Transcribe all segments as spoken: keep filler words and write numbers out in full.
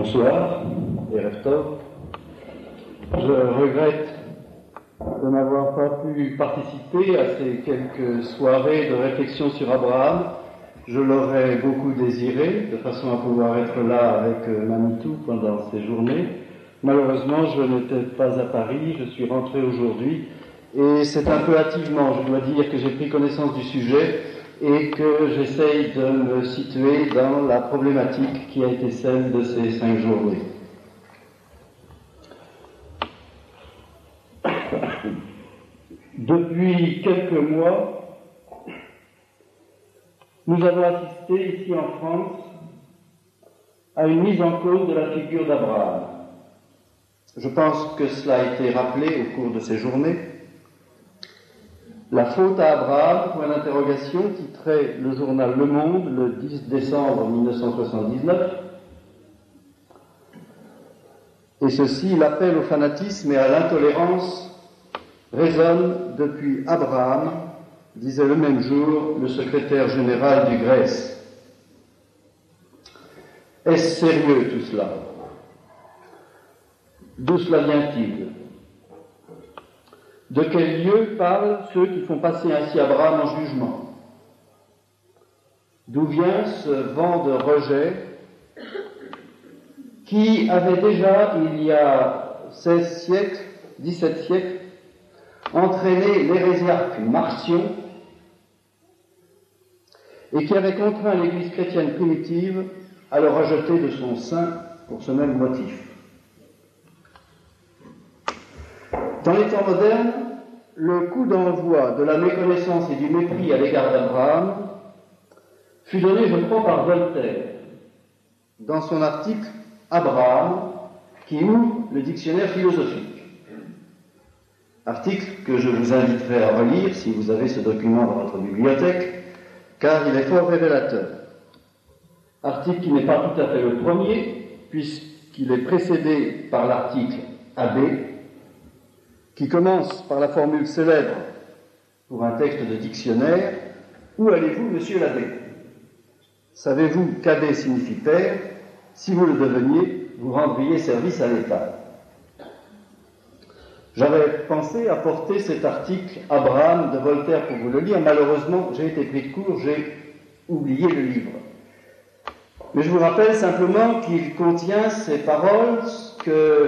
Bonsoir, Erev Tov. Je regrette de n'avoir pas pu participer à ces quelques soirées de réflexion sur Abraham. Je l'aurais beaucoup désiré, de façon à pouvoir être là avec Manitou pendant ces journées. Malheureusement, je n'étais pas à Paris, je suis rentré aujourd'hui, et c'est un peu hâtivement, je dois dire, que j'ai pris connaissance du sujet et que j'essaye de me situer dans la problématique qui a été celle de ces cinq journées. Depuis quelques mois, nous avons assisté ici en France à une mise en cause de la figure d'Abraham. Je pense que cela a été rappelé au cours de ces journées. La faute à Abraham, point d'interrogation, titrait le journal Le Monde le dix décembre mille neuf cent soixante-dix-neuf. Et ceci, l'appel au fanatisme et à l'intolérance résonne depuis Abraham, disait le même jour le secrétaire général du Grèce. Est-ce sérieux tout cela? D'où cela vient-il? De quel lieu parlent ceux qui font passer ainsi Abraham en jugement? D'où vient ce vent de rejet qui avait déjà, il y a seize siècles, dix-sept siècles, entraîné l'hérésiarque Marcion et qui avait contraint l'Église chrétienne primitive à le rejeter de son sein pour ce même motif. Dans les temps modernes, le coup d'envoi de la méconnaissance et du mépris à l'égard d'Abraham fut donné, je crois, par Voltaire, dans son article « Abraham » qui ouvre le dictionnaire philosophique. Article que je vous inviterai à relire si vous avez ce document dans votre bibliothèque, car il est fort révélateur. Article qui n'est pas tout à fait le premier, puisqu'il est précédé par l'article A B, qui commence par la formule célèbre pour un texte de dictionnaire « Où allez-vous, monsieur l'abbé ?» Savez-vous qu'abbé signifie père? Si vous le deveniez, vous rendriez service à l'État. J'avais pensé apporter cet article Abraham de Voltaire pour vous le lire. Malheureusement, j'ai été pris de court, j'ai oublié le livre. Mais je vous rappelle simplement qu'il contient ces paroles que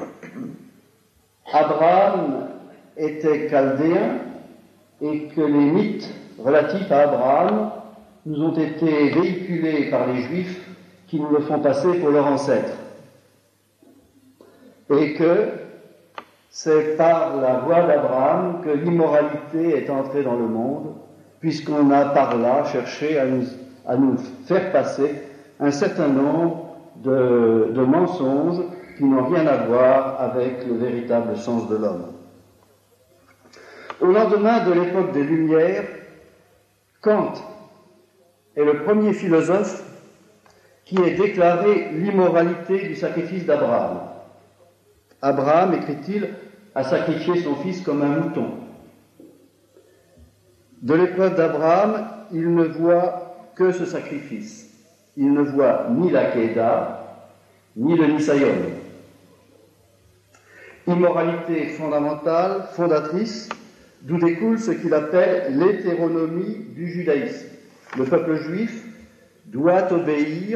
Abraham était chaldéen et que les mythes relatifs à Abraham nous ont été véhiculés par les Juifs qui nous le font passer pour leur ancêtre. Et que c'est par la voie d'Abraham que l'immoralité est entrée dans le monde, puisqu'on a par là cherché à nous, à nous faire passer un certain nombre de, de mensonges qui n'ont rien à voir avec le véritable sens de l'homme. Au lendemain de l'époque des Lumières, Kant est le premier philosophe qui ait déclaré l'immoralité du sacrifice d'Abraham. Abraham, écrit-il, a sacrifié son fils comme un mouton. De l'épreuve d'Abraham, il ne voit que ce sacrifice. Il ne voit ni la Kéda, ni le Nisayon. Immoralité fondamentale, fondatrice, d'où découle ce qu'il appelle l'hétéronomie du judaïsme. Le peuple juif doit obéir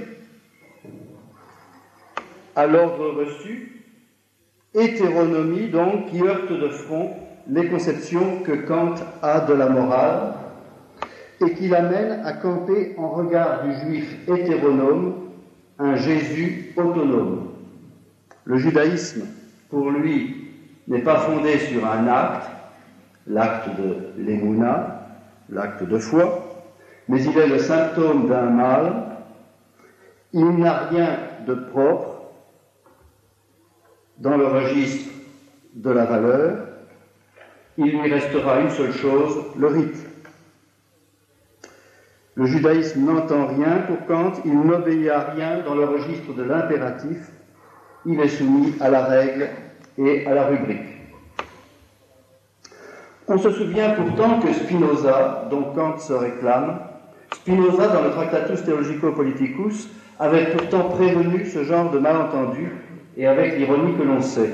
à l'ordre reçu, hétéronomie donc qui heurte de front les conceptions que Kant a de la morale et qui l'amène à camper en regard du juif hétéronome un Jésus autonome. Le judaïsme, pour lui, n'est pas fondé sur un acte, l'acte de l'émouna, l'acte de foi, mais il est le symptôme d'un mal. Il n'a rien de propre dans le registre de la valeur. Il lui restera une seule chose, le rite. Le judaïsme n'entend rien pour Kant, il n'obéit à rien dans le registre de l'impératif, il est soumis à la règle et à la rubrique. On se souvient pourtant que Spinoza, dont Kant se réclame, Spinoza, dans le Tractatus Theologico-Politicus, avait pourtant prévenu ce genre de malentendu, et avec l'ironie que l'on sait.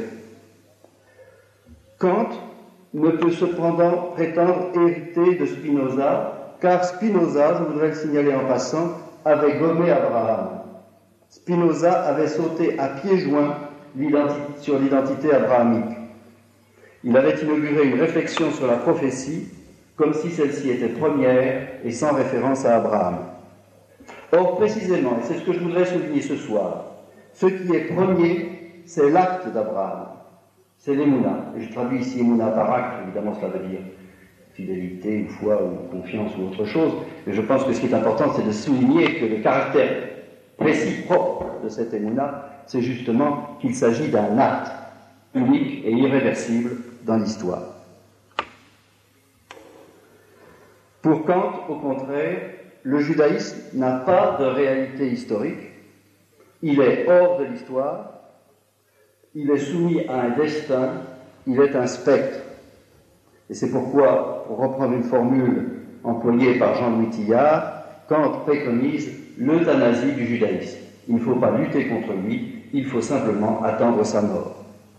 Kant ne peut cependant prétendre hériter de Spinoza, car Spinoza, je voudrais le signaler en passant, avait gommé Abraham. Spinoza avait sauté à pieds joints sur l'identité abrahamique. Il avait inauguré une réflexion sur la prophétie, comme si celle-ci était première et sans référence à Abraham. Or, précisément, et c'est ce que je voudrais souligner ce soir, ce qui est premier, c'est l'acte d'Abraham. C'est l'émouna. Et je traduis ici émouna par acte, évidemment cela veut dire fidélité, foi ou confiance ou autre chose. Mais je pense que ce qui est important, c'est de souligner que le caractère précis, propre de cette émouna, c'est justement qu'il s'agit d'un acte unique et irréversible dans l'histoire. Pour Kant, au contraire, le judaïsme n'a pas de réalité historique, il est hors de l'histoire, il est soumis à un destin, il est un spectre. Et c'est pourquoi, pour reprendre une formule employée par Jean-Louis Tillard, Kant préconise l'euthanasie du judaïsme. Il ne faut pas lutter contre lui, il faut simplement attendre sa mort.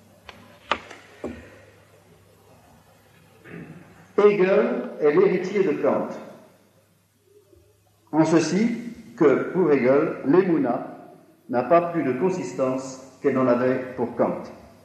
Hegel est l'héritier de Kant, en ceci que, pour Hegel, l'émouna n'a pas plus de consistance qu'elle en avait pour Kant.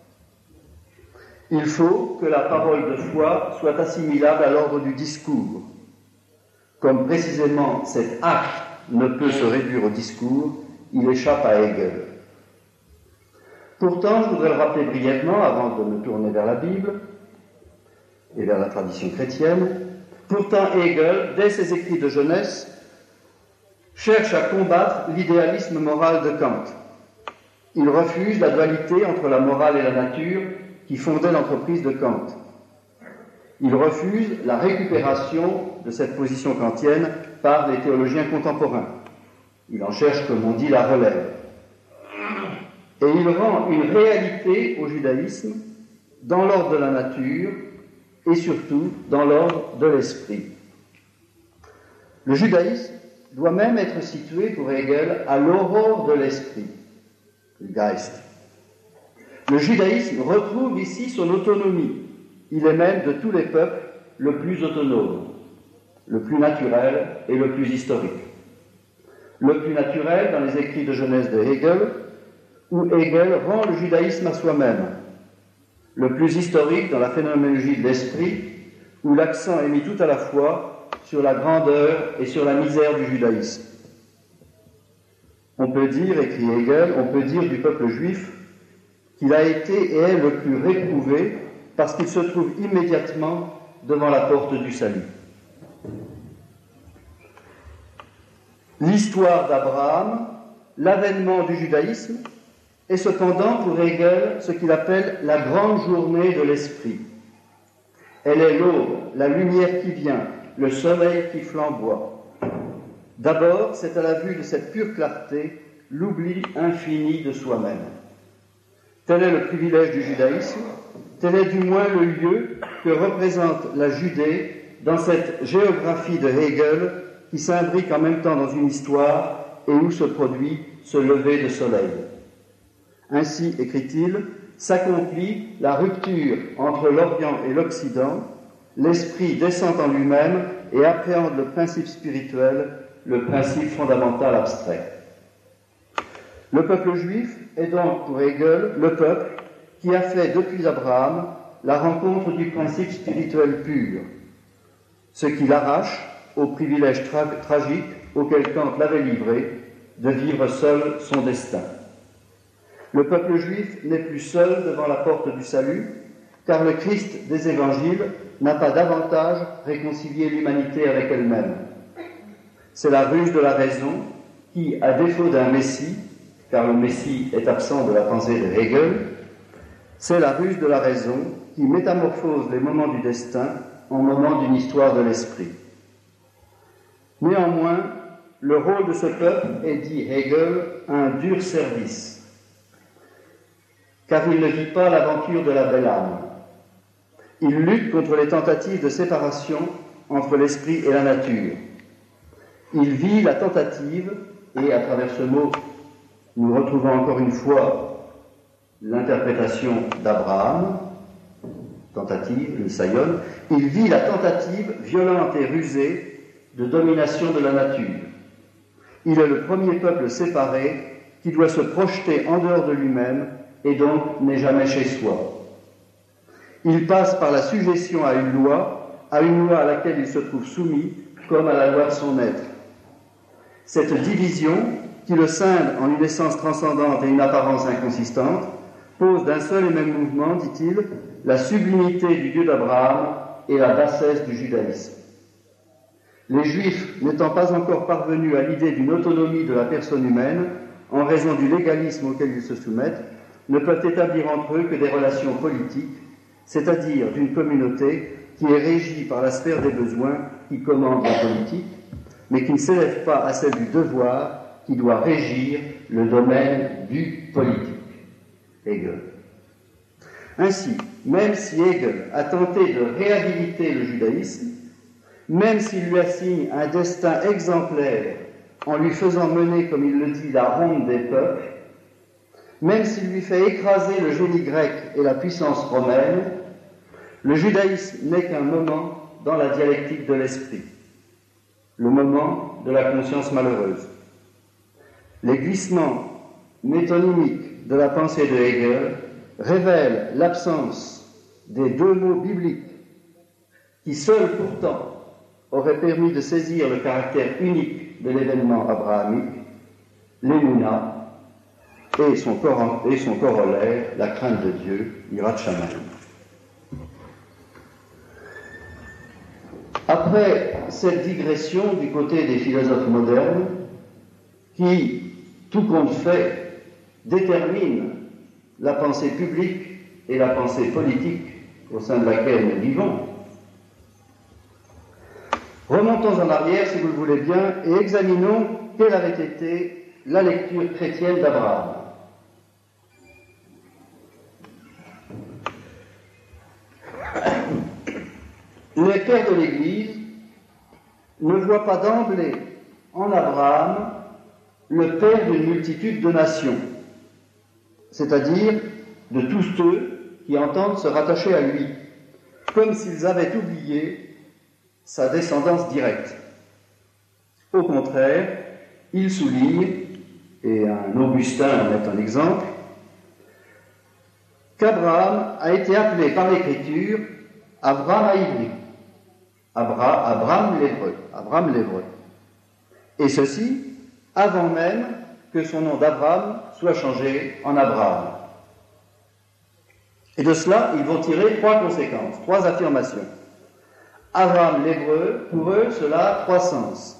Il faut que la parole de foi soit assimilable à l'ordre du discours. Comme précisément cet acte ne peut se réduire au discours, il échappe à Hegel. Pourtant, je voudrais le rappeler brièvement, avant de me tourner vers la Bible et vers la tradition chrétienne, pourtant Hegel, dès ses écrits de jeunesse, cherche à combattre l'idéalisme moral de Kant. Il refuse la dualité entre la morale et la nature qui fondait l'entreprise de Kant. Il refuse la récupération de cette position kantienne par les théologiens contemporains. Il en cherche, comme on dit, la relève. Et il rend une réalité au judaïsme dans l'ordre de la nature et surtout dans l'ordre de l'esprit. Le judaïsme doit même être situé pour Hegel à l'aurore de l'esprit, le Geist. Le judaïsme retrouve ici son autonomie. Il est même de tous les peuples le plus autonome, le plus naturel et le plus historique. Le plus naturel dans les écrits de Genèse de Hegel, où Hegel rend le judaïsme à soi-même. Le plus historique dans la phénoménologie de l'esprit, où l'accent est mis tout à la fois sur la grandeur et sur la misère du judaïsme. On peut dire, écrit Hegel, on peut dire du peuple juif qu'il a été et est le plus réprouvé parce qu'il se trouve immédiatement devant la porte du salut. L'histoire d'Abraham, l'avènement du judaïsme, est cependant pour Hegel ce qu'il appelle la grande journée de l'esprit. Elle est l'aube, la lumière qui vient, le soleil qui flamboie. D'abord, c'est à la vue de cette pure clarté l'oubli infini de soi-même. Tel est le privilège du judaïsme, tel est du moins le lieu que représente la Judée dans cette géographie de Hegel qui s'imbrique en même temps dans une histoire et où se produit ce lever de soleil. Ainsi, écrit-il, s'accomplit la rupture entre l'Orient et l'Occident, l'esprit descend en lui-même et appréhende le principe spirituel, le principe fondamental abstrait. Le peuple juif est donc pour Hegel le peuple qui a fait depuis Abraham la rencontre du principe spirituel pur, ce qui l'arrache au privilège tra- tragique auquel Kant l'avait livré de vivre seul son destin. Le peuple juif n'est plus seul devant la porte du salut, car le Christ des évangiles n'a pas davantage réconcilié l'humanité avec elle-même. C'est la ruse de la raison qui, à défaut d'un Messie, car le Messie est absent de la pensée de Hegel, c'est la ruse de la raison qui métamorphose les moments du destin en moments d'une histoire de l'esprit. Néanmoins, le rôle de ce peuple est, dit Hegel, un dur service, car il ne vit pas l'aventure de la belle âme. Il lutte contre les tentatives de séparation entre l'esprit et la nature. Il vit la tentative et à travers ce mot, nous retrouvons encore une fois l'interprétation d'Abraham, tentative, le sayon. Il vit la tentative violente et rusée de domination de la nature. Il est le premier peuple séparé qui doit se projeter en dehors de lui-même et donc n'est jamais chez soi. Il passe par la sujétion à une loi, à une loi à laquelle il se trouve soumis, comme à la loi de son être. Cette division, qui le scinde en une essence transcendante et une apparence inconsistante, pose d'un seul et même mouvement, dit-il, la sublimité du Dieu d'Abraham et la bassesse du judaïsme. Les Juifs, n'étant pas encore parvenus à l'idée d'une autonomie de la personne humaine, en raison du légalisme auquel ils se soumettent, ne peuvent établir entre eux que des relations politiques, c'est-à-dire d'une communauté qui est régie par la sphère des besoins qui commande la politique, mais qui ne s'élève pas à celle du devoir qui doit régir le domaine du politique. Hegel. Ainsi, même si Hegel a tenté de réhabiliter le judaïsme, même s'il lui assigne un destin exemplaire en lui faisant mener, comme il le dit, la ronde des peuples, même s'il lui fait écraser le génie grec et la puissance romaine, le judaïsme n'est qu'un moment dans la dialectique de l'esprit, le moment de la conscience malheureuse. Les glissements métonymiques de la pensée de Hegel révèlent l'absence des deux mots bibliques qui seuls pourtant auraient permis de saisir le caractère unique de l'événement abrahamique, l'émouna, et son, cor- et son corollaire, la crainte de Dieu, Yirat Shamayim. Après cette digression du côté des philosophes modernes, qui, tout compte fait, déterminent la pensée publique et la pensée politique au sein de laquelle nous vivons, remontons en arrière, si vous le voulez bien, et examinons quelle avait été la lecture chrétienne d'Abraham. Les pères de l'Église ne voient pas d'emblée en Abraham le père d'une multitude de nations, c'est-à-dire de tous ceux qui entendent se rattacher à lui, comme s'ils avaient oublié sa descendance directe. Au contraire, il souligne, et un Augustin en est un exemple, qu'Abraham a été appelé par l'Écriture Abraham à Ivry, Abra, Abraham l'Hébreu, Abraham l'Hébreu. Et ceci avant même que son nom d'Abraham soit changé en Abraham. Et de cela, ils vont tirer trois conséquences, trois affirmations. Abraham l'Hébreu, pour eux, cela a trois sens.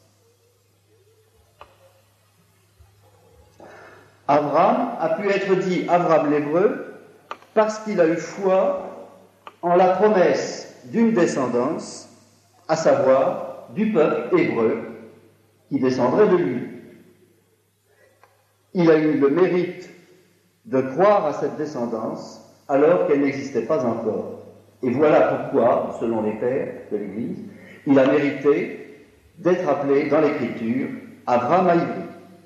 Abraham a pu être dit Abraham l'Hébreu parce qu'il a eu foi en la promesse d'une descendance, à savoir du peuple hébreu qui descendrait de lui. Il a eu le mérite de croire à cette descendance alors qu'elle n'existait pas encore. Et voilà pourquoi, selon les pères de l'Église, il a mérité d'être appelé dans l'Écriture Abraham à Ivry.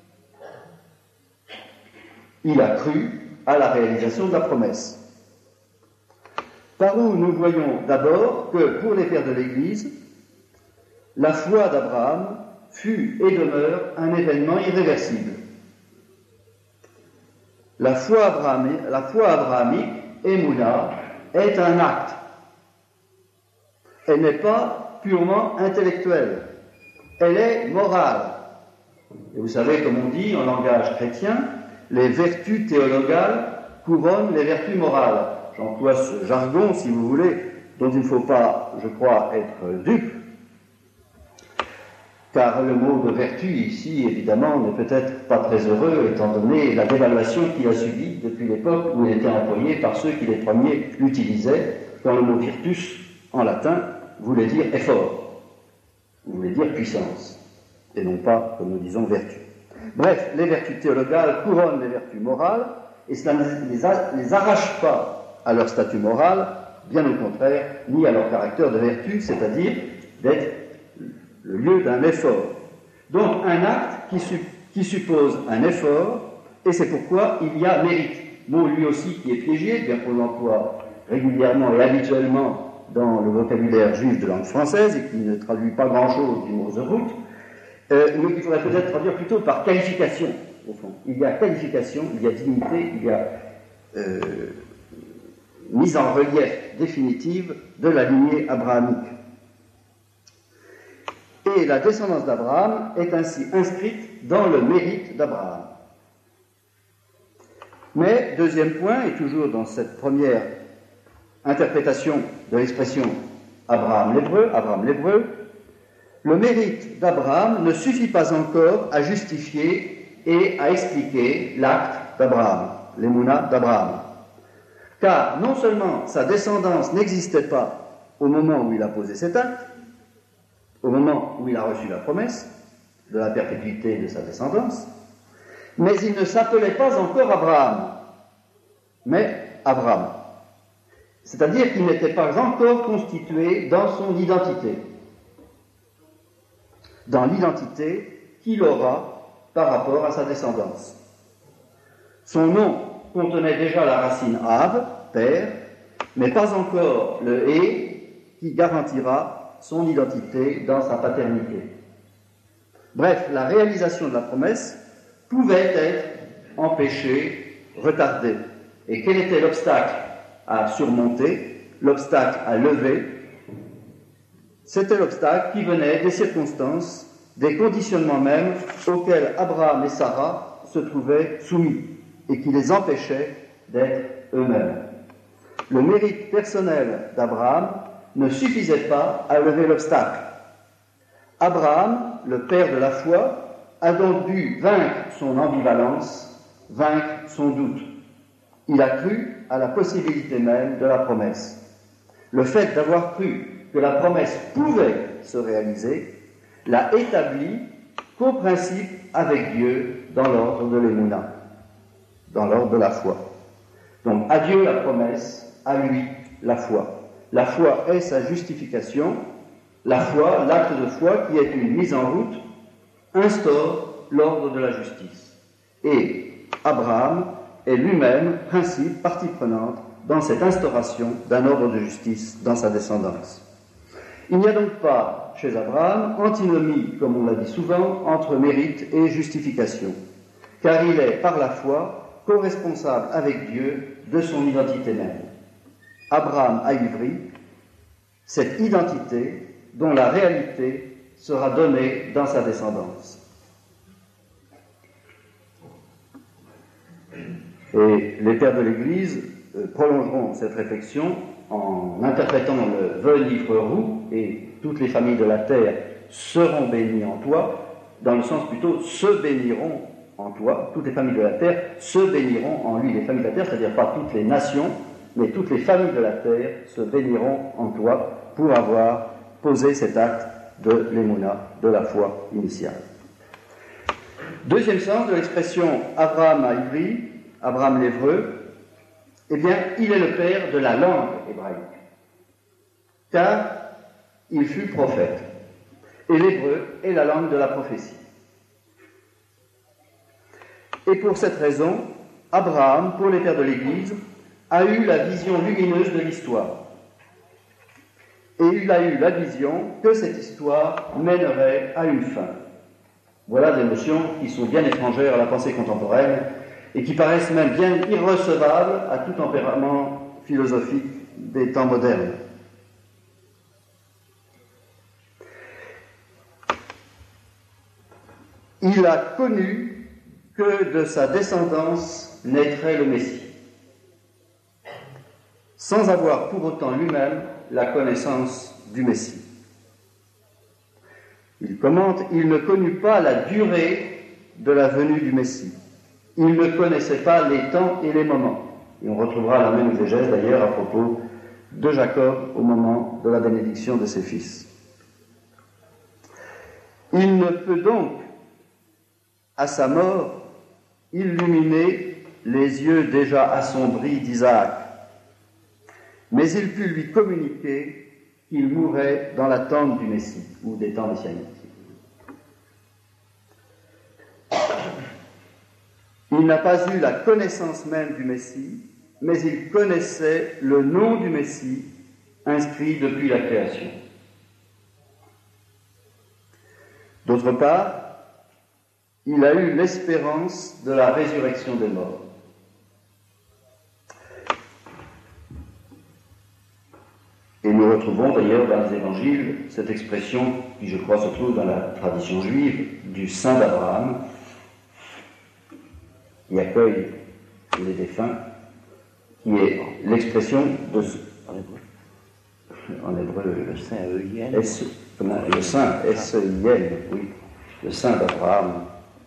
Il a cru à la réalisation de la promesse. Par où nous voyons d'abord que, pour les pères de l'Église, la foi d'Abraham fut et demeure un événement irréversible. La foi abrahamique, la foi abrahamique, Emouna, est un acte. Elle n'est pas purement intellectuelle. Elle est morale. Et vous savez, comme on dit en langage chrétien, les vertus théologales couronnent les vertus morales. J'emploie ce jargon, si vous voulez, dont il ne faut pas, je crois, être dupe, car le mot de vertu ici, évidemment, n'est peut-être pas très heureux, étant donné la dévaluation qu'il a subie depuis l'époque où il était employé par ceux qui les premiers l'utilisaient, quand le mot virtus, en latin, voulait dire effort, voulait dire puissance, et non pas, comme nous disons, vertu. Bref, les vertus théologales couronnent les vertus morales, et cela ne les, a, les arrache pas à leur statut moral, bien au contraire, ni à leur caractère de vertu, c'est-à-dire d'être le lieu d'un effort. Donc un acte qui, qui suppose un effort, et c'est pourquoi il y a mérite. Mot lui aussi qui est piégé, bien qu'on l'emploie régulièrement et habituellement dans le vocabulaire juif de langue française et qui ne traduit pas grand-chose du mot Zerut, euh, mais qu'il faudrait peut-être traduire plutôt par qualification, au fond. Il y a qualification, il y a dignité, il y a euh, mise en relief définitive de la lignée abrahamique. Et la descendance d'Abraham est ainsi inscrite dans le mérite d'Abraham. Mais, deuxième point, et toujours dans cette première interprétation de l'expression Abraham l'hébreu, Abraham l'hébreu, le mérite d'Abraham ne suffit pas encore à justifier et à expliquer l'acte d'Abraham, l'émouna d'Abraham. Car non seulement sa descendance n'existait pas au moment où il a posé cet acte, au moment où il a reçu la promesse de la perpétuité de sa descendance, mais il ne s'appelait pas encore Abraham, mais Abraham. C'est-à-dire qu'il n'était pas encore constitué dans son identité, dans l'identité qu'il aura par rapport à sa descendance. Son nom contenait déjà la racine Av, père, mais pas encore le Hé qui garantira son identité dans sa paternité. Bref, la réalisation de la promesse pouvait être empêchée, retardée. Et quel était l'obstacle à surmonter, l'obstacle à lever? C'était l'obstacle qui venait des circonstances, des conditionnements mêmes auxquels Abraham et Sarah se trouvaient soumis et qui les empêchaient d'être eux-mêmes. Le mérite personnel d'Abraham ne suffisait pas à lever l'obstacle. Abraham, le père de la foi, a donc dû vaincre son ambivalence, vaincre son doute. Il a cru à la possibilité même de la promesse. Le fait d'avoir cru que la promesse pouvait se réaliser l'a établi qu'au principe avec Dieu dans l'ordre de l'émouna, dans l'ordre de la foi. Donc à Dieu la promesse, à lui la foi. La foi est sa justification. La foi, l'acte de foi qui est une mise en route, instaure l'ordre de la justice. Et Abraham est lui-même principe, partie prenante dans cette instauration d'un ordre de justice dans sa descendance. Il n'y a donc pas, chez Abraham, antinomie, comme on l'a dit souvent, entre mérite et justification, car il est, par la foi, co-responsable avec Dieu de son identité même. Abraham a ivri cette identité dont la réalité sera donnée dans sa descendance. Et les pères de l'Église euh, prolongeront cette réflexion en interprétant le Venivre-roux, et toutes les familles de la terre seront bénies en toi, dans le sens plutôt se béniront en toi, toutes les familles de la terre se béniront en lui. Les familles de la terre, c'est-à-dire pas toutes les nations, mais toutes les familles de la terre se béniront en toi pour avoir posé cet acte de l'émouna, de la foi initiale. Deuxième sens de l'expression Abraham a ivri, Abraham l'hébreu, eh bien, il est le père de la langue hébraïque, car il fut prophète, et l'hébreu est la langue de la prophétie. Et pour cette raison, Abraham, pour les pères de l'Église, a eu la vision lumineuse de l'histoire. Et il a eu la vision que cette histoire mènerait à une fin. Voilà des notions qui sont bien étrangères à la pensée contemporaine et qui paraissent même bien irrecevables à tout tempérament philosophique des temps modernes. Il a connu que de sa descendance naîtrait le Messie, sans avoir pour autant lui-même la connaissance du Messie. Il commente, il ne connut pas la durée de la venue du Messie. Il ne connaissait pas les temps et les moments. Et on retrouvera la même exégèse d'ailleurs à propos de Jacob au moment de la bénédiction de ses fils. Il ne peut donc, à sa mort, illuminer les yeux déjà assombris d'Isaac, mais il put lui communiquer qu'il mourait dans l'attente du Messie, ou des temps messianiques. Il n'a pas eu la connaissance même du Messie, mais il connaissait le nom du Messie inscrit depuis la création. D'autre part, il a eu l'espérance de la résurrection des morts. Et nous retrouvons d'ailleurs dans les évangiles cette expression qui, je crois, se trouve dans la tradition juive du saint d'Abraham, qui accueille les défunts, qui est l'expression de ce... En hébreu, le saint Euyel. Le saint S-E-I-L, oui, le saint d'Abraham.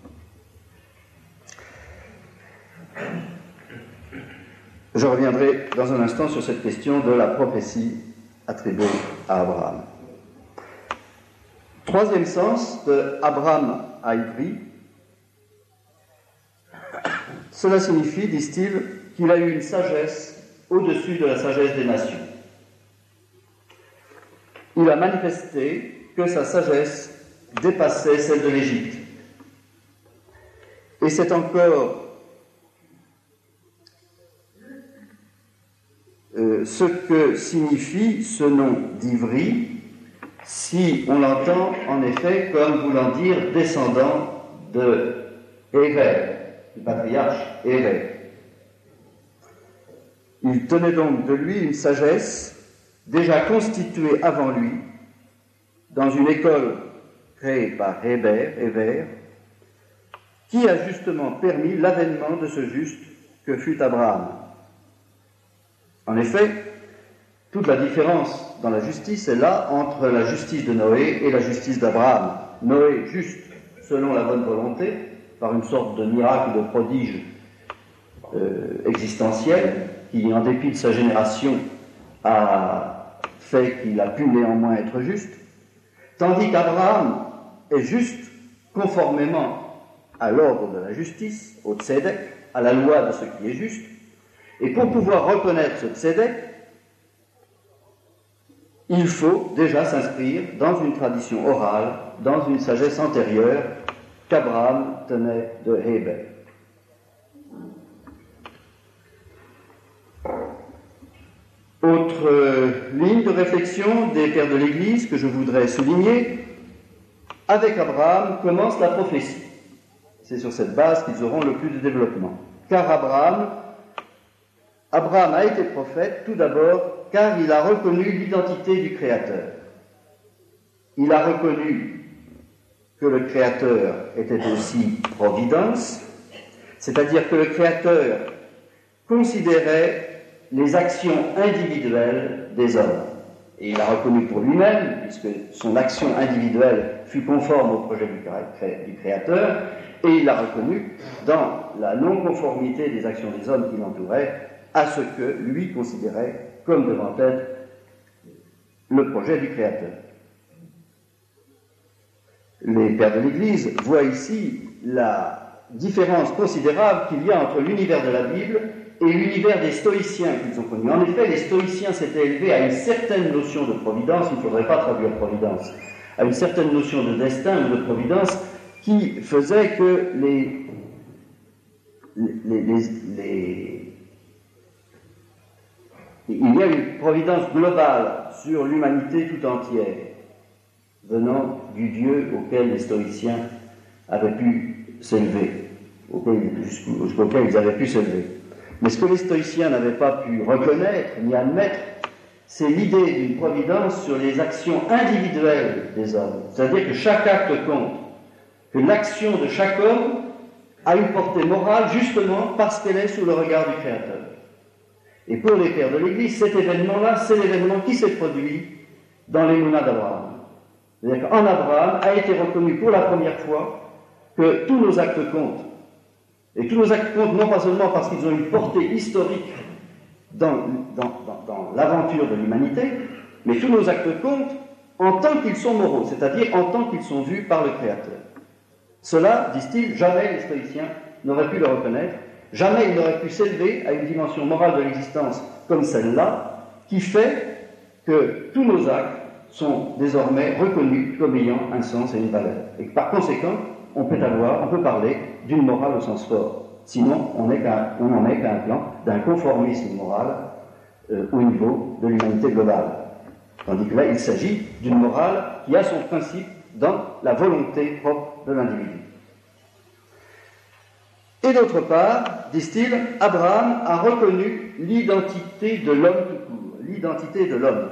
Je reviendrai dans un instant sur cette question de la prophétie attribuée à Abraham. Troisième sens de Abraham à Ivry. Cela signifie, disent-ils, qu'il a eu une sagesse au-dessus de la sagesse des nations. Il a manifesté que sa sagesse dépassait celle de l'Égypte. Et c'est encore euh, ce que signifie ce nom d'Ivry, si on l'entend en effet comme voulant dire descendant de Héber, du patriarche Héber. Il tenait donc de lui une sagesse déjà constituée avant lui, dans une école créée par Héber, Héber, qui a justement permis l'avènement de ce juste que fut Abraham. En effet, toute la différence dans la justice est là entre la justice de Noé et la justice d'Abraham. Noé, juste selon la bonne volonté, par une sorte de miracle, de prodige euh, existentiel, qui, en dépit de sa génération, a fait qu'il a pu néanmoins être juste, tandis qu'Abraham est juste conformément à l'ordre de la justice, au tzedek, à la loi de ce qui est juste, et pour pouvoir reconnaître ce tzedek, il faut déjà s'inscrire dans une tradition orale, dans une sagesse antérieure qu'Abraham tenait de Héber. Autre euh, ligne de réflexion des pères de l'Église que je voudrais souligner, avec Abraham commence la prophétie. C'est sur cette base qu'ils auront le plus de développement. Car Abraham, Abraham a été prophète tout d'abord car il a reconnu l'identité du Créateur. Il a reconnu que le Créateur était aussi providence, c'est-à-dire que le Créateur considérait les actions individuelles des hommes. Et il a reconnu pour lui-même, puisque son action individuelle fut conforme au projet du Créateur, et il a reconnu dans la non-conformité des actions des hommes qui l'entouraient à ce que lui considérait comme devant être le projet du Créateur. Les pères de l'Église voient ici la différence considérable qu'il y a entre l'univers de la Bible et l'univers des stoïciens qu'ils ont connus. En effet, les stoïciens s'étaient élevés à une certaine notion de providence, il ne faudrait pas traduire providence, à une certaine notion de destin ou de providence qui faisait que les, les, les, les, il y a une providence globale sur l'humanité tout entière, venant du Dieu auquel les stoïciens avaient pu s'élever, jusqu'auquel ils avaient pu s'élever. Mais ce que les stoïciens n'avaient pas pu reconnaître ni admettre, c'est l'idée d'une providence sur les actions individuelles des hommes. C'est-à-dire que chaque acte compte, que l'action de chaque homme a une portée morale justement parce qu'elle est sous le regard du Créateur. Et pour les pères de l'Église, cet événement-là, c'est l'événement qui s'est produit dans l'émouna d'Abraham. C'est-à-dire qu'en Abraham a été reconnu pour la première fois que tous nos actes comptent. Et tous nos actes comptent non pas seulement parce qu'ils ont une portée historique dans, dans, dans, dans l'aventure de l'humanité, mais tous nos actes comptent en tant qu'ils sont moraux, c'est-à-dire en tant qu'ils sont vus par le Créateur. Cela, disent-ils, jamais les stoïciens n'auraient pu le reconnaître, jamais ils n'auraient pu s'élever à une dimension morale de l'existence comme celle-là, qui fait que tous nos actes sont désormais reconnus comme ayant un sens et une valeur. Et par conséquent, on peut avoir, on peut parler d'une morale au sens fort. Sinon, on n'en est qu'à un plan d'un conformisme moral euh, au niveau de l'humanité globale. Tandis que là, il s'agit d'une morale qui a son principe dans la volonté propre de l'individu. Et d'autre part, disent-ils, Abraham a reconnu l'identité de l'homme tout court, l'identité de l'homme.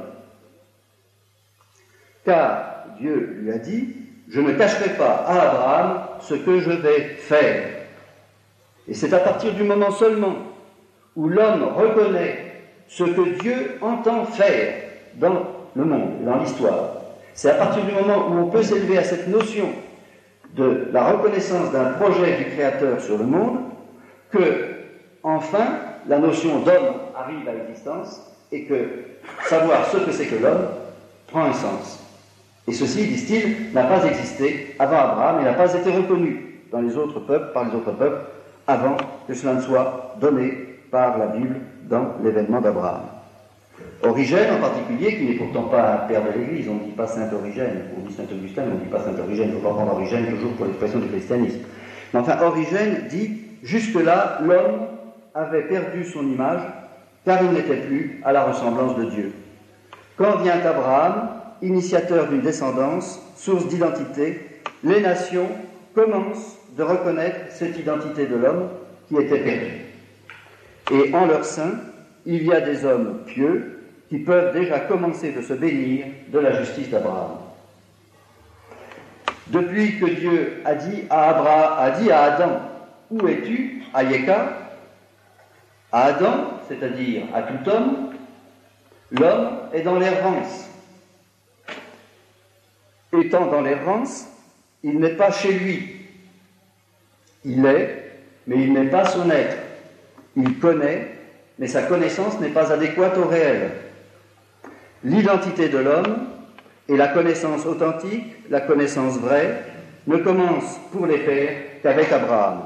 Car Dieu lui a dit, je ne cacherai pas à Abraham ce que je vais faire. Et c'est à partir du moment seulement où l'homme reconnaît ce que Dieu entend faire dans le monde, dans l'histoire. C'est à partir du moment où on peut s'élever à cette notion de la reconnaissance d'un projet du Créateur sur le monde que, enfin, la notion d'homme arrive à l'existence et que savoir ce que c'est que l'homme prend un sens. Et ceci, disent-ils, n'a pas existé avant Abraham et n'a pas été reconnu dans les autres peuples, par les autres peuples, avant que cela ne soit donné par la Bible dans l'événement d'Abraham. Origène en particulier, qui n'est pourtant pas un père de l'Église, on ne dit pas Saint Origène, on dit Saint Augustin, mais on ne dit pas Saint Origène, il ne faut pas prendre Origène toujours pour l'expression du christianisme. Mais enfin, Origène dit, jusque-là, l'homme avait perdu son image, car il n'était plus à la ressemblance de Dieu. Quand vient Abraham, initiateur d'une descendance, source d'identité, les nations commencent de reconnaître cette identité de l'homme qui était perdue. Et en leur sein, il y a des hommes pieux qui peuvent déjà commencer de se bénir de la justice d'Abraham. Depuis que Dieu a dit à Abraham, a dit à Adam, où es-tu, à Yeka, à Adam, c'est-à-dire à tout homme, l'homme est dans l'errance. Étant dans l'errance, il n'est pas chez lui. Il est, mais il n'est pas son être. Il connaît, mais sa connaissance n'est pas adéquate au réel. L'identité de l'homme et la connaissance authentique, la connaissance vraie, ne commencent pour les pères qu'avec Abraham.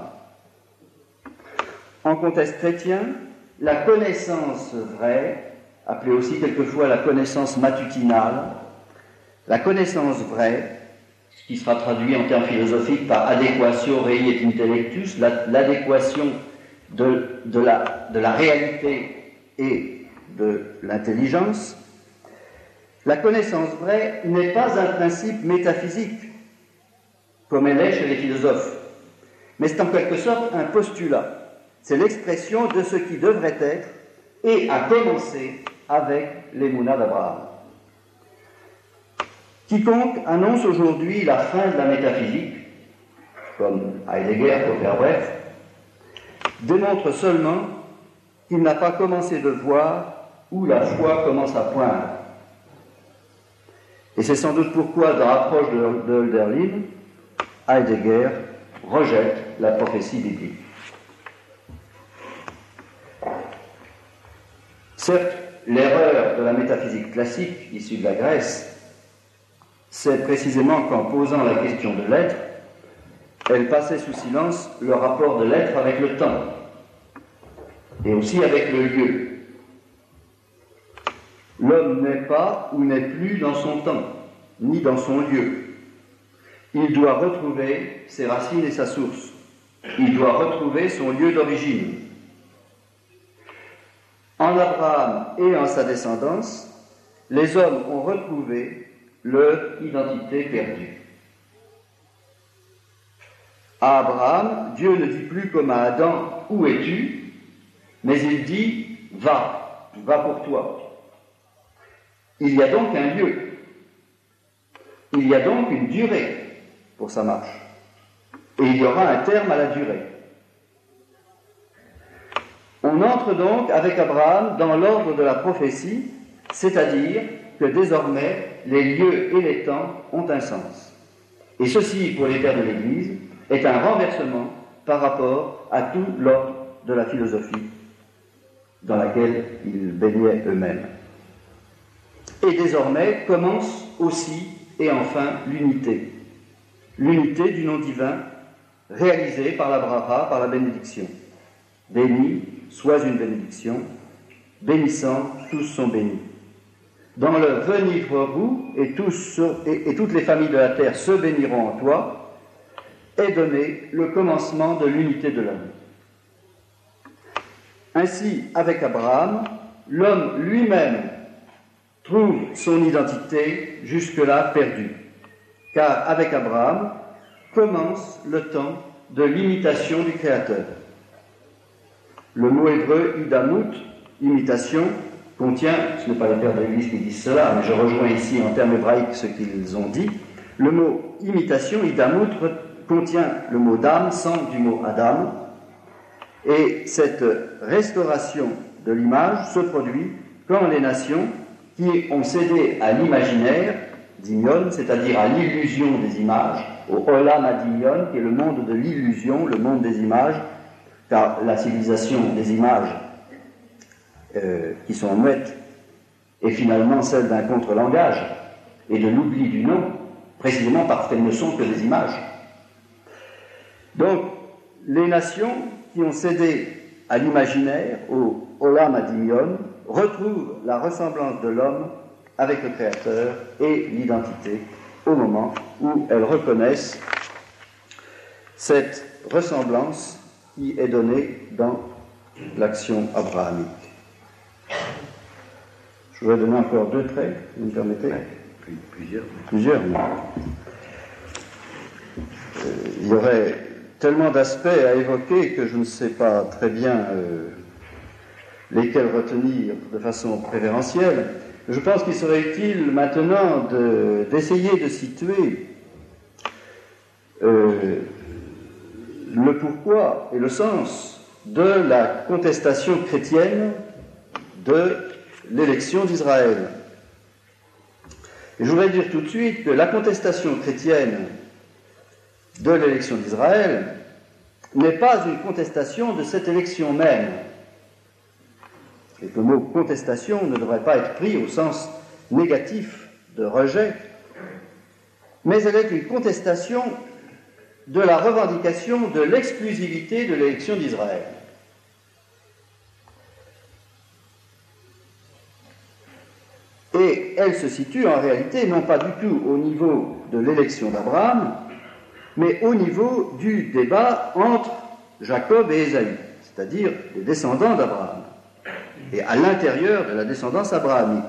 En contexte chrétien, la connaissance vraie, appelée aussi quelquefois la connaissance matutinale, la connaissance vraie, ce qui sera traduit en termes philosophiques par adequatio rei et intellectus, l'adéquation de, de, la, de la réalité et de l'intelligence. La connaissance vraie n'est pas un principe métaphysique, comme elle est chez les philosophes, mais c'est en quelque sorte un postulat. C'est l'expression de ce qui devrait être, et a commencé avec l'émouna d'Abraham. Quiconque annonce aujourd'hui la fin de la métaphysique, comme Heidegger pour faire bref, démontre seulement qu'il n'a pas commencé de voir où la foi commence à poindre. Et c'est sans doute pourquoi, dans l'approche de, de Hölderlin, Heidegger rejette la prophétie biblique. Certes, l'erreur de la métaphysique classique issue de la Grèce, c'est précisément qu'en posant la question de l'être, elle passait sous silence le rapport de l'être avec le temps, et aussi avec le lieu. L'homme n'est pas ou n'est plus dans son temps, ni dans son lieu. Il doit retrouver ses racines et sa source. Il doit retrouver son lieu d'origine. En Abraham et en sa descendance, les hommes ont retrouvé leur identité perdue. À Abraham, Dieu ne dit plus comme à Adam, où es-tu? Mais il dit, va, va pour toi. Il y a donc un lieu. Il y a donc une durée pour sa marche. Et il y aura un terme à la durée. On entre donc avec Abraham dans l'ordre de la prophétie, c'est-à-dire que désormais les lieux et les temps ont un sens. Et ceci, pour les pères de l'Église, est un renversement par rapport à tout l'ordre de la philosophie dans laquelle ils baignaient eux-mêmes. Et désormais commence aussi et enfin l'unité. L'unité du nom divin réalisée par la bracha, par la bénédiction. Béni soit une bénédiction, bénissant, tous sont bénis. Dans le venivre-vous, et, tous, et, et toutes les familles de la terre se béniront en toi, est donné le commencement de l'unité de l'homme. Ainsi, avec Abraham, l'homme lui-même trouve son identité jusque-là perdue. Car avec Abraham commence le temps de l'imitation du Créateur. Le mot hébreu idamut, imitation, contient, ce n'est pas les pères de l'Église qui disent cela, mais je rejoins ici en termes hébraïques ce qu'ils ont dit, le mot imitation, idamut, contient le mot dam, sang du mot Adam, et cette restauration de l'image se produit quand les nations qui ont cédé à l'imaginaire, d'Imion, c'est-à-dire à l'illusion des images, au Olam Adimion, qui est le monde de l'illusion, le monde des images, car la civilisation des images euh, qui sont muettes est finalement celle d'un contre-langage et de l'oubli du nom, précisément parce qu'elles ne sont que des images. Donc, les nations qui ont cédé à l'imaginaire, au Olam Adimion, retrouvent la ressemblance de l'homme avec le Créateur et l'identité au moment où elles reconnaissent cette ressemblance qui est donnée dans l'action abrahamique. Je voudrais donner encore deux traits, si vous me permettez. Plusieurs. Plusieurs, oui. Euh, il y aurait tellement d'aspects à évoquer que je ne sais pas très bien euh, lesquels retenir de façon préférentielle. Je pense qu'il serait utile maintenant de, d'essayer de situer euh, le pourquoi et le sens de la contestation chrétienne de l'élection d'Israël. Et je voudrais dire tout de suite que la contestation chrétienne de l'élection d'Israël n'est pas une contestation de cette élection même. Et que le mot contestation ne devrait pas être pris au sens négatif de rejet, mais elle est une contestation de la revendication de l'exclusivité de l'élection d'Israël. Et elle se situe en réalité non pas du tout au niveau de l'élection d'Abraham, mais au niveau du débat entre Jacob et Ésaü, c'est-à-dire les descendants d'Abraham, et à l'intérieur de la descendance abrahamique.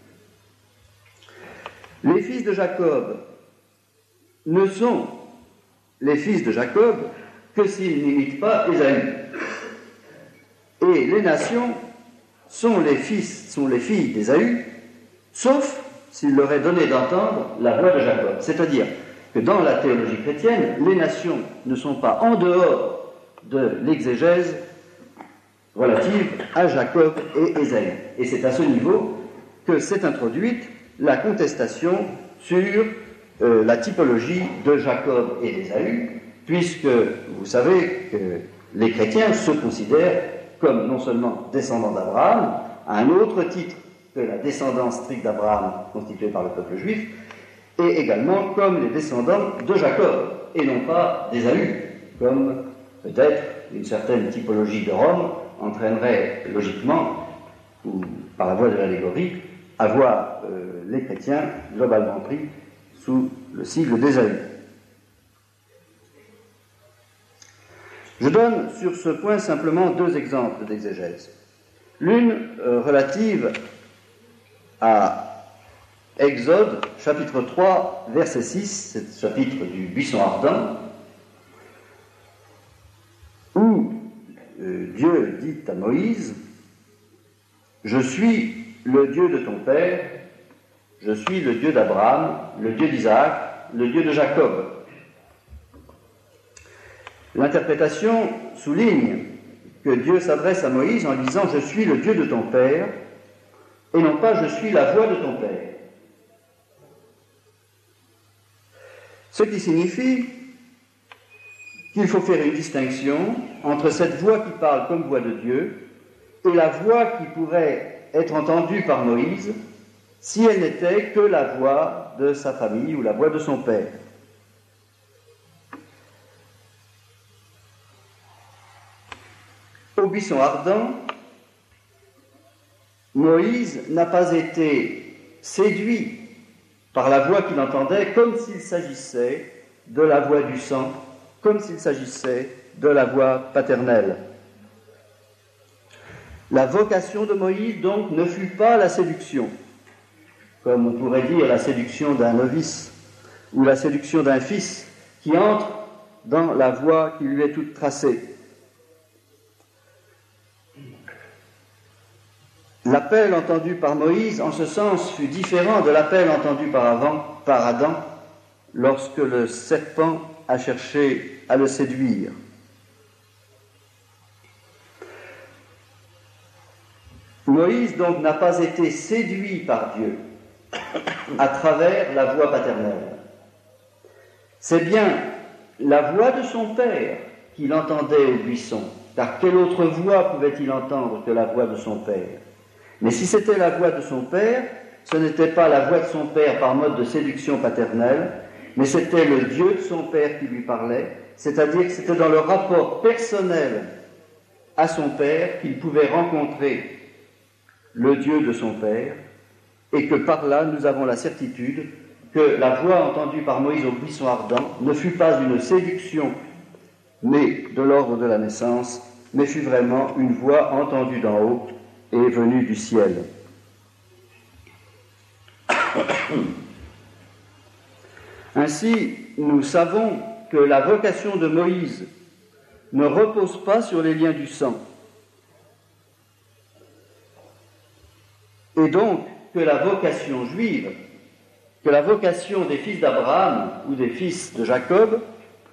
Les fils de Jacob ne sont les fils de Jacob que s'ils n'imitent pas Ésaü. Et les nations sont les fils, sont les filles d'Ésaü, sauf s'il leur est donné d'entendre la voix de Jacob. C'est-à-dire que dans la théologie chrétienne, les nations ne sont pas en dehors de l'exégèse relative à Jacob et Ésaü. Et c'est à ce niveau que s'est introduite la contestation sur euh, la typologie de Jacob et d'Ésaü, puisque vous savez que les chrétiens se considèrent comme non seulement descendants d'Abraham, à un autre titre que la descendance stricte d'Abraham constituée par le peuple juif, et également comme les descendants de Jacob, et non pas d'Ésaü, comme peut-être une certaine typologie de Rome entraînerait logiquement, ou par la voie de l'allégorie, à voir euh, les chrétiens globalement pris sous le sigle d'Ésaü. Je donne sur ce point simplement deux exemples d'exégèse. L'une euh, relative à Exode, chapitre trois, verset six, c'est le chapitre du buisson ardent, où euh, Dieu dit à Moïse « Je suis le Dieu de ton père, je suis le Dieu d'Abraham, le Dieu d'Isaac, le Dieu de Jacob. » L'interprétation souligne que Dieu s'adresse à Moïse en disant « Je suis le Dieu de ton père » et non pas « Je suis la voix de ton père ». Ce qui signifie qu'il faut faire une distinction entre cette voix qui parle comme voix de Dieu et la voix qui pourrait être entendue par Moïse si elle n'était que la voix de sa famille ou la voix de son père. Au buisson ardent, Moïse n'a pas été séduit par la voix qu'il entendait comme s'il s'agissait de la voix du sang, comme s'il s'agissait de la voix paternelle. La vocation de Moïse, donc, ne fut pas la séduction, comme on pourrait dire la séduction d'un novice ou la séduction d'un fils qui entre dans la voie qui lui est toute tracée. L'appel entendu par Moïse, en ce sens, fut différent de l'appel entendu par, avant, par Adam lorsque le serpent a cherché à le séduire. Moïse, donc, n'a pas été séduit par Dieu à travers la voie paternelle. C'est bien la voix de son père qu'il entendait au buisson, car quelle autre voix pouvait-il entendre que la voix de son père? Mais si c'était la voix de son père, ce n'était pas la voix de son père par mode de séduction paternelle, mais c'était le Dieu de son père qui lui parlait, c'est-à-dire que c'était dans le rapport personnel à son père qu'il pouvait rencontrer le Dieu de son père, et que par là nous avons la certitude que la voix entendue par Moïse au buisson ardent ne fut pas une séduction, mais de l'ordre de la naissance, mais fut vraiment une voix entendue d'en haut et venue du ciel. Ainsi, nous savons que la vocation de Moïse ne repose pas sur les liens du sang, et donc que la vocation juive, que la vocation des fils d'Abraham ou des fils de Jacob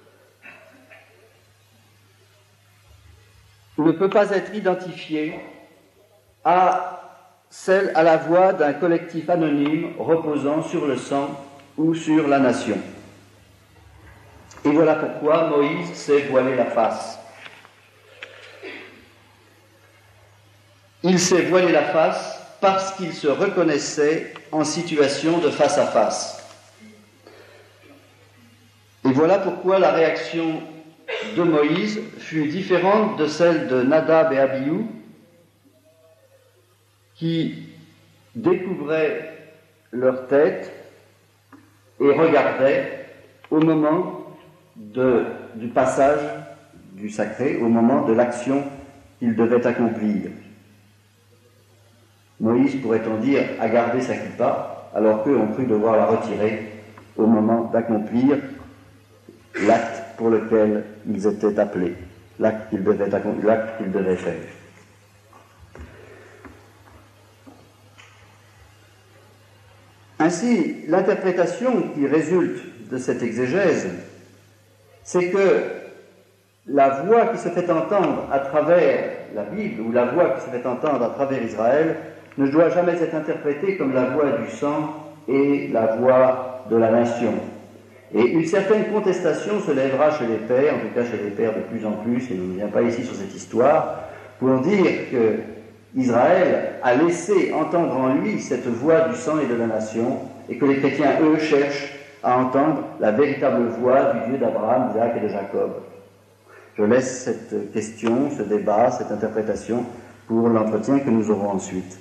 ne peut pas être identifiée à celle, à la voix d'un collectif anonyme reposant sur le sang ou sur la nation. Et voilà pourquoi Moïse s'est voilé la face. Il s'est voilé la face parce qu'il se reconnaissait en situation de face à face. Et voilà pourquoi la réaction de Moïse fut différente de celle de Nadab et Abihu, qui découvraient leur tête et regardaient au moment de, du passage du sacré, au moment de l'action qu'ils devaient accomplir. Moïse, pourrait-on dire, a gardé sa kippa, alors qu'eux ont cru devoir la retirer au moment d'accomplir l'acte pour lequel ils étaient appelés, l'acte qu'ils devaient, l'acte qu'ils devaient faire. Ainsi, l'interprétation qui résulte de cette exégèse, c'est que la voix qui se fait entendre à travers la Bible, ou la voix qui se fait entendre à travers Israël, ne doit jamais être interprétée comme la voix du sang et la voix de la nation. Et une certaine contestation se lèvera chez les pères, en tout cas chez les pères de plus en plus, et on ne vient pas ici sur cette histoire, pour dire que Israël a laissé entendre en lui cette voix du sang et de la nation, et que les chrétiens, eux, cherchent à entendre la véritable voix du Dieu d'Abraham, d'Isaac et de Jacob. Je laisse cette question, ce débat, cette interprétation pour l'entretien que nous aurons ensuite.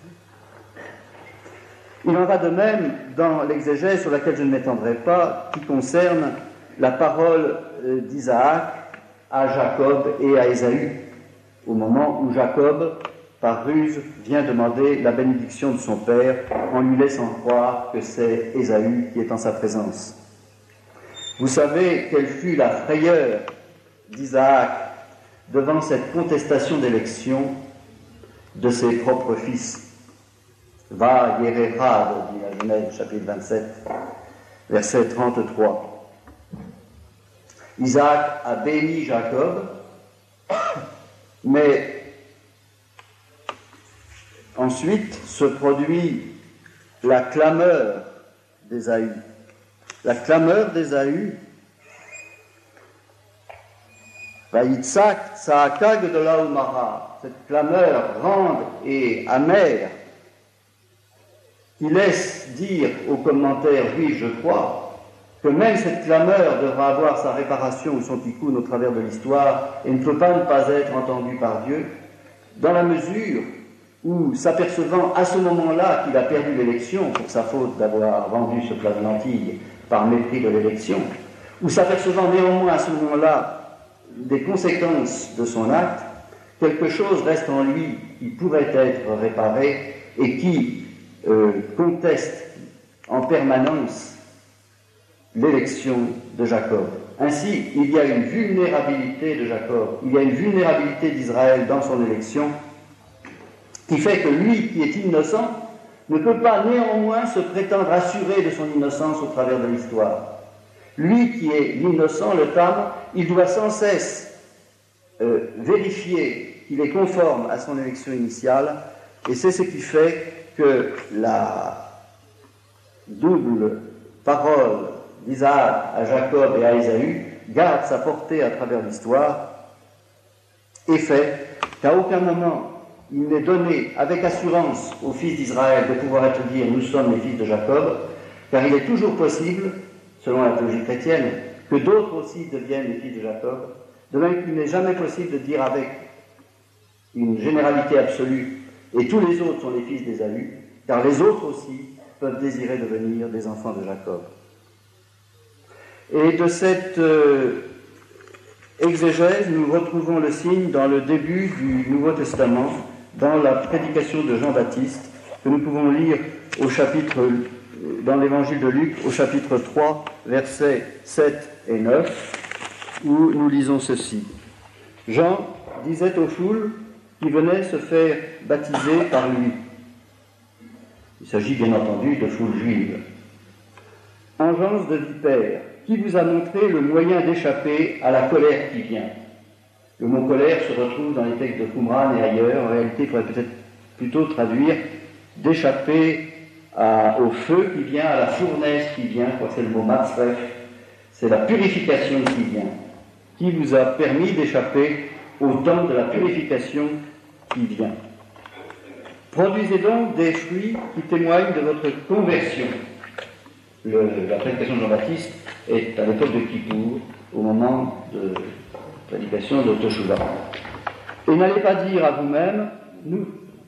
Il en va de même dans l'exégèse sur laquelle je ne m'étendrai pas, qui concerne la parole d'Isaac à Jacob et à Ésaü, au moment où Jacob, par ruse, vient demander la bénédiction de son père en lui laissant croire que c'est Ésaü qui est en sa présence. Vous savez quelle fut la frayeur d'Isaac devant cette contestation d'élection de ses propres fils. Va Yérérad, dit la Genèse, chapitre vingt-sept, verset trente-trois. Isaac a béni Jacob, mais ensuite se produit la clameur d'Ésaü. La clameur d'Ésaü, Vaïtsak, Saakag de Laomara, cette clameur grande et amère, qui laisse dire aux commentaires juifs, je crois, que même cette clameur devra avoir sa réparation ou son tikkun au travers de l'histoire et ne peut pas ne pas être entendue par Dieu, dans la mesure où, s'apercevant à ce moment-là qu'il a perdu l'élection pour sa faute d'avoir vendu ce plat de lentilles par mépris de l'élection, ou s'apercevant néanmoins à ce moment-là des conséquences de son acte, quelque chose reste en lui qui pourrait être réparé et qui euh, conteste en permanence l'élection de Jacob. Ainsi, il y a une vulnérabilité de Jacob, il y a une vulnérabilité d'Israël dans son élection qui fait que lui qui est innocent ne peut pas néanmoins se prétendre assuré de son innocence au travers de l'histoire. Lui qui est l'innocent, le Tam, il doit sans cesse euh, vérifier qu'il est conforme à son élection initiale, et c'est ce qui fait que la double parole d'Isaac à Jacob et à Ésaü garde sa portée à travers l'histoire et fait qu'à aucun moment il n'est donné avec assurance aux fils d'Israël de pouvoir être dit « nous sommes les fils de Jacob », car il est toujours possible, selon la théologie chrétienne, que d'autres aussi deviennent les fils de Jacob, de même qu'il n'est jamais possible de dire avec une généralité absolue « et tous les autres sont les fils d'Ésaü », car les autres aussi peuvent désirer devenir des enfants de Jacob. Et de cette euh, exégèse, nous retrouvons le signe dans le début du Nouveau Testament, dans la prédication de Jean-Baptiste, que nous pouvons lire au chapitre, dans l'évangile de Luc, au chapitre trois, versets sept et neuf, où nous lisons ceci. Jean disait aux foules qui venaient se faire baptiser par lui. Il s'agit bien entendu de foules juives. Engeance de vipère, qui vous a montré le moyen d'échapper à la colère qui vient? Le mot colère se retrouve dans les textes de Qumran et ailleurs. En réalité, il faudrait peut-être plutôt traduire d'échapper à, au feu qui vient, à la fournaise qui vient, quoi, c'est le mot matzref, c'est la purification qui vient, qui vous a permis d'échapper au temps de la purification qui vient. Produisez donc des fruits qui témoignent de votre conversion. Le, la prédication de Jean-Baptiste est à l'époque de Kippour, au moment de la prédication de Teshuvah. Et n'allez pas dire à vous-même, nous...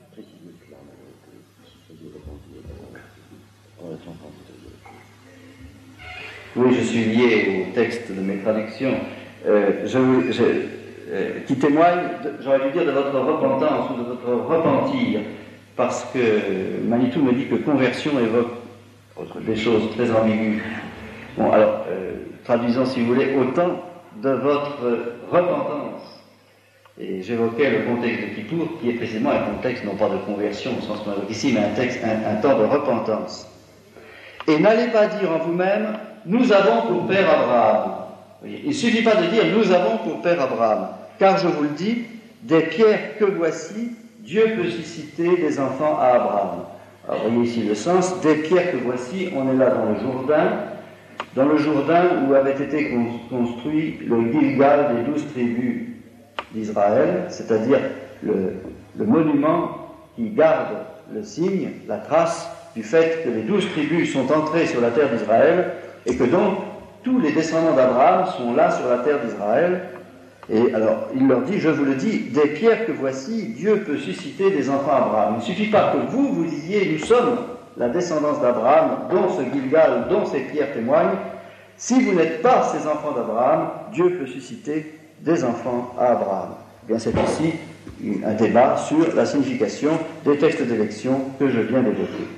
Oui, je suis lié au texte de mes traductions, euh, je, je, euh, qui témoigne, de, j'aurais dû dire, de votre repentance ou de votre repentir, parce que Manitou me dit que conversion évoque des choses très ambiguës. Bon, alors, euh, traduisons, si vous voulez, autant de votre repentance. Et j'évoquais le contexte de Kippour, qui est précisément un contexte, non pas de conversion, au sens qu'on évoque ici, mais un, texte, un, un temps de repentance. Et n'allez pas dire en vous-même, nous avons pour père Abraham. Il ne suffit pas de dire, nous avons pour père Abraham, car je vous le dis, des pierres que voici, Dieu peut susciter des enfants à Abraham. Alors, voyez ici le sens, des pierres que voici, on est là dans le Jourdain, dans le Jourdain où avait été construit le Gilgal des douze tribus d'Israël, c'est-à-dire le, le monument qui garde le signe, la trace du fait que les douze tribus sont entrées sur la terre d'Israël et que donc tous les descendants d'Abraham sont là sur la terre d'Israël. Et alors, il leur dit, je vous le dis, des pierres que voici, Dieu peut susciter des enfants à Abraham. Il ne suffit pas que vous, vous disiez, nous sommes la descendance d'Abraham, dont ce Gilgal, dont ces pierres témoignent. Si vous n'êtes pas ces enfants d'Abraham, Dieu peut susciter des enfants à Abraham. Eh bien, c'est ici un débat sur la signification des textes d'élection que je viens d'évoquer.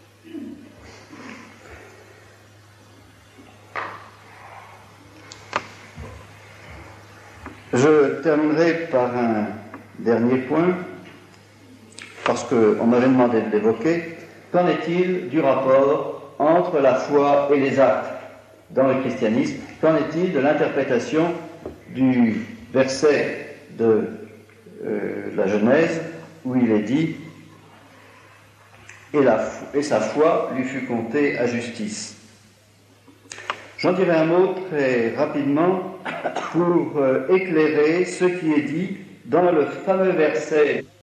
Je terminerai par un dernier point, parce qu'on m'avait demandé de l'évoquer. Qu'en est-il du rapport entre la foi et les actes dans le christianisme? Qu'en est-il de l'interprétation du verset de euh, la Genèse où il est dit et, la, et sa foi lui fut comptée à justice? J'en dirai un mot très rapidement pour euh, éclairer ce qui est dit dans le fameux verset